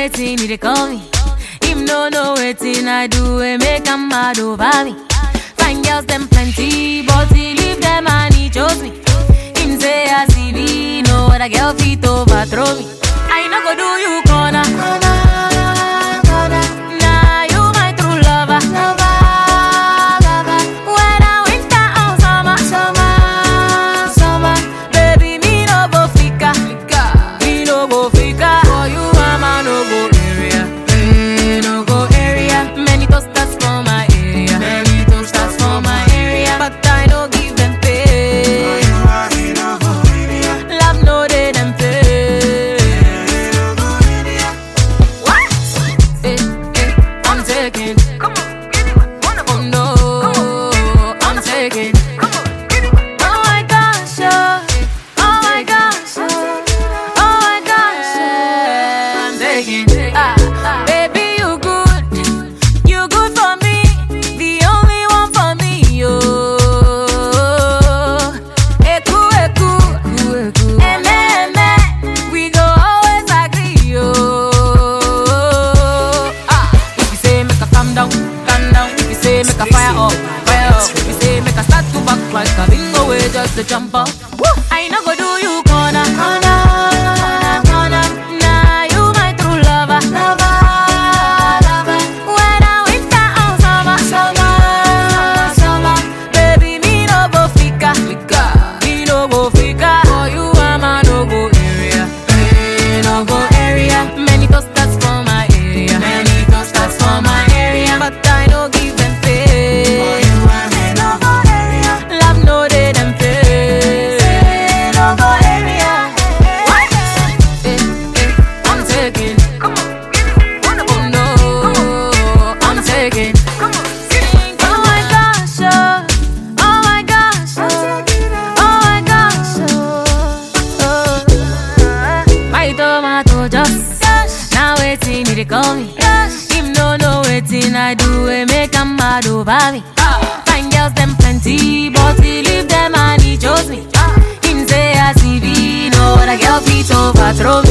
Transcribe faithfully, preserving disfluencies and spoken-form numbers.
waiting, he dey call me. Him no know waiting, I do it, make him mad over me. Fine girls them plenty, but he leave them and he chose me. Him say I see me, no other girl fit overthrow me. I no go do you corner, corner, corner. Nah, you my true lover, lover, lover. Whether winter or summer, summer, summer. Baby, me no go fika, me no go fika. For you, I'm a no go area, eh, no go area. Many toasters for my area, many toasters for my area. But I no give them pay. For you, I no go area. Love no they them pay. What? Eh, eh, I'm taking. Come on, give me one of them. Oh no, I'm taking. Come on, give me one. Oh my gosh, oh, oh my gosh, oh, oh my gosh, oh, I'm taking. Ah, baby, you good, you good for me, the only one for me, yo. Eku, eku, eme, eme, we go always agree, yo. Ah, if you say make a calm down, calm down. If you say make a fire up, fire up. If you say make a start to back like a bingo way, just to jump up. Woo! I no go do you corner, corner, corner. Nah, you my true lover, lover, lover. Whether winter or summer, summer, summer. Baby, me no go fika, fika. Me no go fika. For you, I'm a no go area, eh, no go area. Many toasters for my area, many toasters for my area. But I no give them pay. For you, I'm a no go area. Love no they them pay. Say no go area. What? Eh, eh, I'm taking. Come on, give me one of them. Oh no, I'm taking. Come on, give me. Oh my gosh, oh, oh my gosh, oh, oh my gosh, oh, oh. My tomato just now waiting, he dey call me. Him no know waiting, I do it, make him mad over me. Fine girls them plenty, but he leave them and he chose me. Him say I see me, no other girl fit overthrow me.